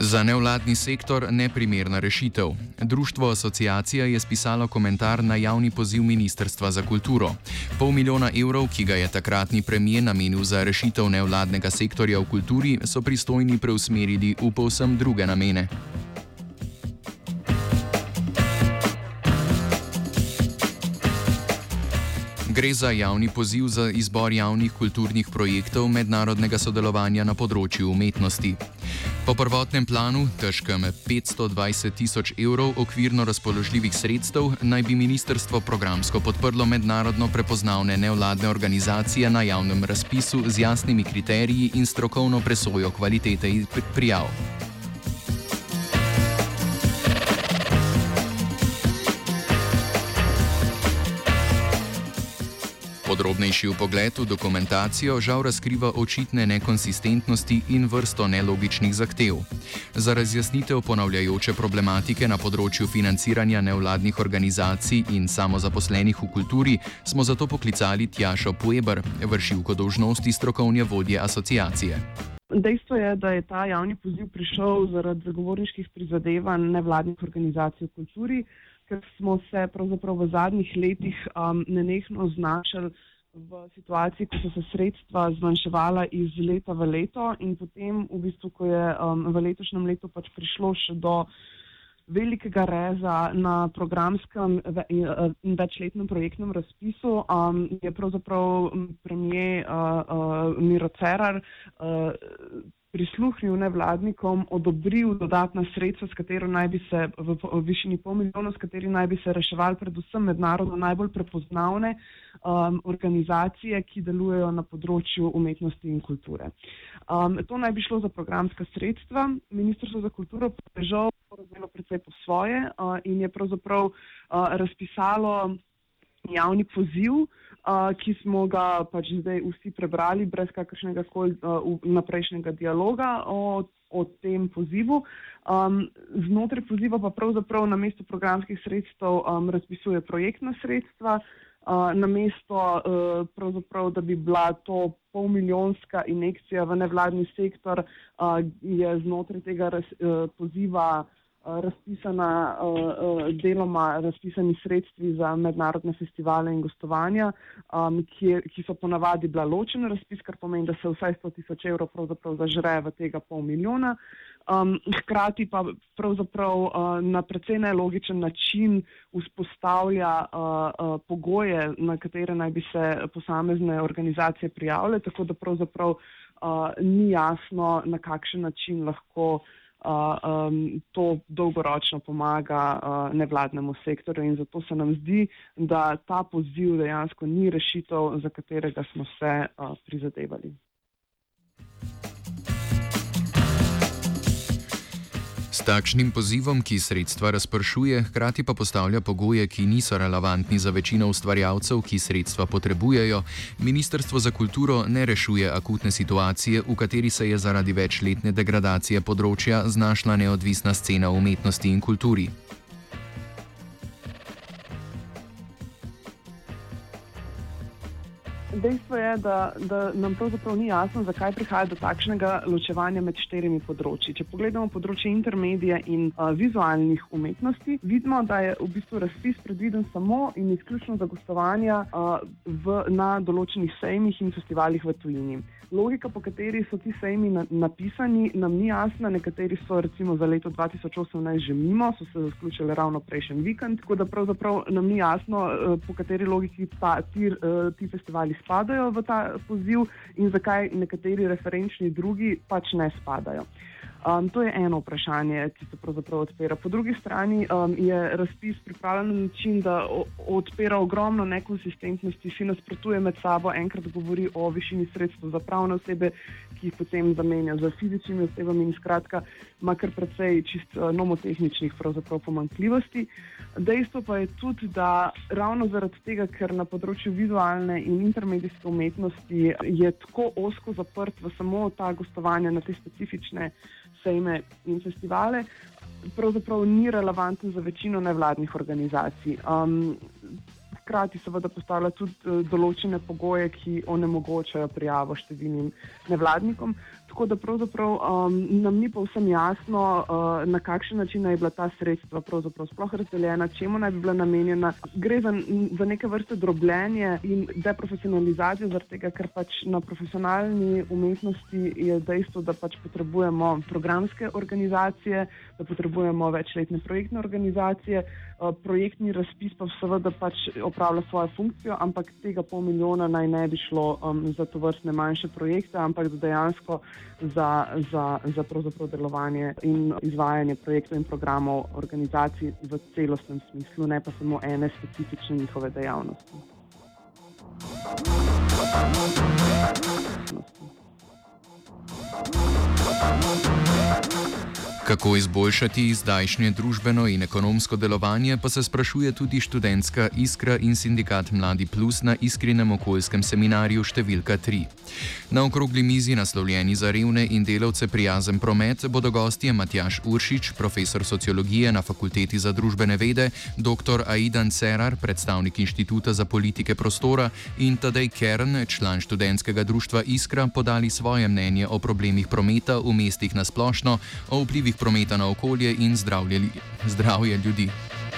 Za nevladni sektor neprimerna rešitev. Društvo Asociacija je spisalo komentar na javni poziv Ministrstva za kulturo. $500 000, ki ga je takratni premier namenil za rešitev nevladnega sektorja v kulturi, so pristojni preusmerili v povsem druge namene. Gre za javni poziv za izbor javnih kulturnih projektov mednarodnega sodelovanja na področju umetnosti. Po prvotnem planu, težkem €520 000 okvirno razpoložljivih sredstev, naj bi ministrstvo programsko podprlo mednarodno prepoznavne nevladne organizacije na javnem razpisu z jasnimi kriteriji in strokovno presojo kvalitete prijav. Podrobnejši vpogled v dokumentacijo žal razkriva očitne nekonsistentnosti in vrsto nelogičnih zahtev. Za razjasnitev ponavljajoče problematike na področju financiranja nevladnih organizacij in samozaposlenih v kulturi smo zato poklicali Tjašo Pueber, vršilko dolžnosti strokovne vodje asociacije. Dejstvo je, da je ta javni poziv prišel zaradi zagovorniških prizadevanj nevladnih organizacij v kulturi, ker smo se pravzaprav v zadnjih letih nenehno znašali v situaciji, ko so se sredstva zmanjševala iz leta v leto in potem v bistvu, ko je v letošnjem letu pač prišlo še do velikega reza na programskem in večletnem projektnem razpisu, je pravzaprav premier Miro Cerar prisluhnil nevladnikom, odobril dodatna sredstva, s katero naj bi se v višini $500 000, s kateri naj bi se reševali predvsem mednarodno najbolj prepoznavne organizacije, ki delujejo na področju umetnosti in kulture. To naj bi šlo za programska sredstva. Ministrstvo za kulturo pa je žal razvilo precej po svoje in je pravzaprav razpisalo javni poziv, ki smo ga pač zdaj vsi prebrali brez kakršnega koli naprejšnjega dialoga o tem pozivu. Znotraj poziva pa pravzaprav namesto programskih sredstev razpisuje projektna sredstva, namesto pravzaprav, da bi bila to $500 000 injekcija v nevladni sektor, je znotraj tega poziva razpisana deloma razpisani sredstvi za mednarodne festivale in gostovanja, ki so ponavadi bila ločen razpis, kar pomeni, da se vsaj €100 000 pravzaprav zažre v tega $500 000. Hkrati pa pravzaprav na precej nelogičen način vzpostavlja pogoje, na katere naj bi se posamezne organizacije prijavile, tako da pravzaprav ni jasno, na kakšen način lahko to dolgoročno pomaga nevladnemu sektorju in zato se nam zdi, da ta poziv dejansko ni rešitev, za katerega smo se prizadevali. S takšnim pozivom, ki sredstva razpršuje, hkrati pa postavlja pogoje, ki niso relevantni za večino ustvarjalcev, ki sredstva potrebujejo, Ministrstvo za kulturo ne rešuje akutne situacije, v kateri se je zaradi večletne degradacije področja znašla neodvisna scena umetnosti in kulturi. Dejstvo je, da nam pravzaprav ni jasno, zakaj prihaja do takšnega ločevanja med 4 področji. Če pogledamo področje intermedije in vizualnih umetnosti, vidimo, da je v bistvu razpis predviden samo in izključno za gostovanja na določenih sejmih in festivalih v tujini. Logika, po kateri so ti sejmi napisani, nam ni jasna. Nekateri so recimo za leto 2018 že mimo, so se zaključili ravno prejšnji vikend, tako da pravzaprav nam ni jasno, po kateri logiki ti festivali spadajo v ta poziv in zakaj nekateri referenčni drugi pač ne spadajo. To je eno vprašanje, ki se pravzaprav odpira. Po drugi strani je razpis pripravljen na način, da odpira ogromno nekonsistentnosti, si nasprotuje med sabo, enkrat govori o višini sredstev za pravne osebe, ki jih potem zamenja za fizičnimi osebami in skratka ima kar precej čist nomotehničnih pravzaprav pomanjkljivosti. Dejstvo pa je tudi, da ravno zaradi tega, ker na področju vizualne in intermedijske umetnosti je tako ozko zaprt v samo ta gostovanja na te specifične sejme in festivale, pravzaprav ni relevanten za večino nevladnih organizacij. Hkrati seveda postavlja tudi določene pogoje, ki onemogočajo prijavo številnim nevladnikom. Tako da pravzaprav nam ni povsem jasno, na kakšen način naj bi bila ta sredstva pravzaprav sploh razdeljena, čemu naj bi bila namenjena. Gre za neke vrste drobljenje in deprofesionalizacijo, zaradi tega, ker pač na profesionalni umetnosti je dejstvo, da pač potrebujemo programske organizacije, da potrebujemo večletne projektne organizacije. Projektni razpis pa seveda pač opravlja svojo funkcijo, ampak tega $500,000 naj ne bi šlo za tovrstne manjše projekte, ampak dejansko za pravzaprav delovanje in izvajanje projektov in programov organizacij v celostnem smislu, ne pa samo ene specifične njihove dejavnosti. Kako izboljšati zdajšnje družbeno in ekonomsko delovanje, pa se sprašuje tudi študentska Iskra in sindikat Mladi Plus na Iskrinem okoljskem seminarju številka 3. Na okrogli mizi, naslovljeni za revne in delavce prijazen promet, bodo gostje Matjaž Uršič, profesor sociologije na Fakulteti za družbene vede, dr. Aidan Cerar, predstavnik Inštituta za politike prostora, in Tadej Kern, član študentskega društva Iskra, podali svoje mnenje o problemih prometa v mestih na splošno, o vplivih prometa na okolje in zdravje ljudi.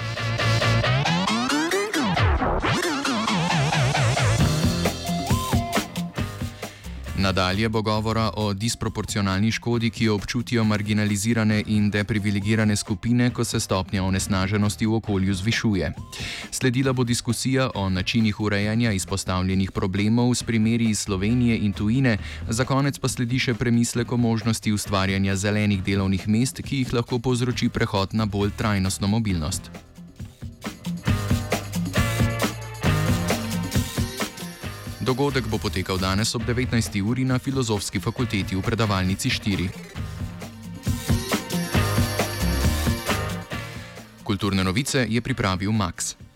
Nadalje bo govora o disproporcionalni škodi, ki jo občutijo marginalizirane in deprivilegirane skupine, ko se stopnja onesnaženosti v okolju zvišuje. Sledila bo diskusija o načinih urejanja izpostavljenih problemov s primeri iz Slovenije in tujine, za konec pa sledi še premislek o možnosti ustvarjanja zelenih delovnih mest, ki jih lahko povzroči prehod na bolj trajnostno mobilnost. Dogodek bo potekal danes ob 19. uri na Filozofski fakulteti v predavalnici 4. Kulturne novice je pripravil Max.